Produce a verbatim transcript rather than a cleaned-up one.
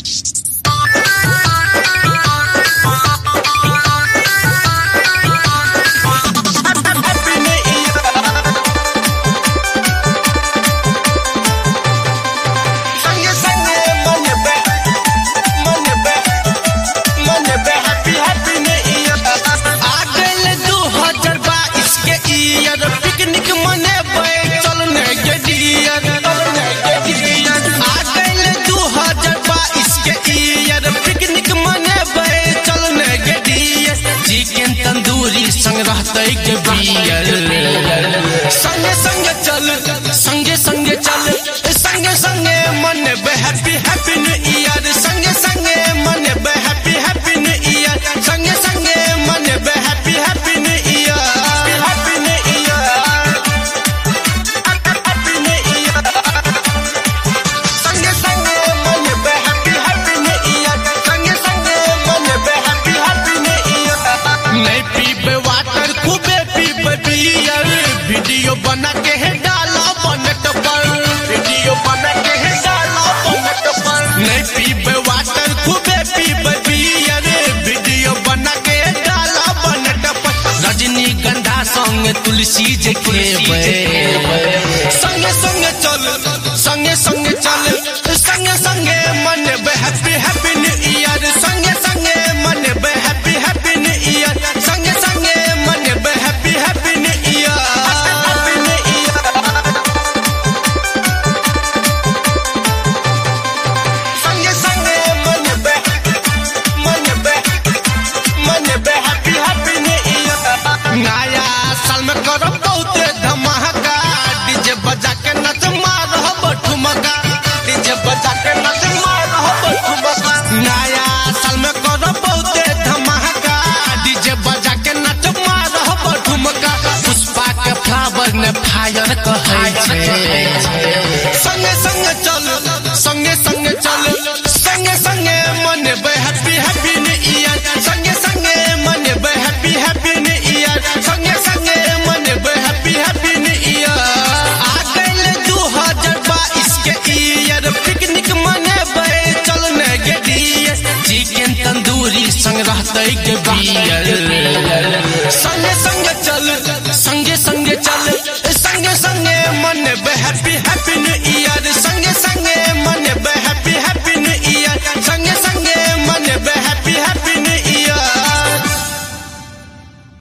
रहते के बियर संगे संगे चल संगे संगे चल संगे संगे मन बे हैप्पी हैप्पी न्यू ईयर संगे संगे मन बे हैप्पी हैप्पी न्यू ईयर संगे संगे मन बे happy happy new year happy new year happy new year संगे संगे मन बे हैप्पी हैप्पी न्यू ईयर संगे संगे मन बे हैप्पी हैप्पी न्यू ईयर नहीं पीबे वाटर खूबे पीबे बियर वीडियो बना के है डाला बनट पर वीडियो बना के है डाला बनट पर नहीं पीबे वाटर खूबे पीबे बियर वीडियो बना के डाला बनट पर रजनीगंधा संग तुलसी जे खेबे संगे संगे चल संगे संगे चल संगे संगे मन बे हैप्पी हैप्पी न्यू ईयर संगे संगे मन बे हैप्पी हैप्पी न्यू ईयर संगे संगे मन बे happy happy new year happy new year संगे संगे मन बे मन बे मन बे हैप्पी हैप्पी न्यू ईयर नया साल में करो बहुत धमाका डीजे बजा के नच मारब ठुमका डीजे बजा के नच मारब ठुमका नया साल में करो बहुत धमाका डीजे बजा के नच मारब ठुमका पुष्पा के फ्लावर ने फायर कहै छै संगे संगे चल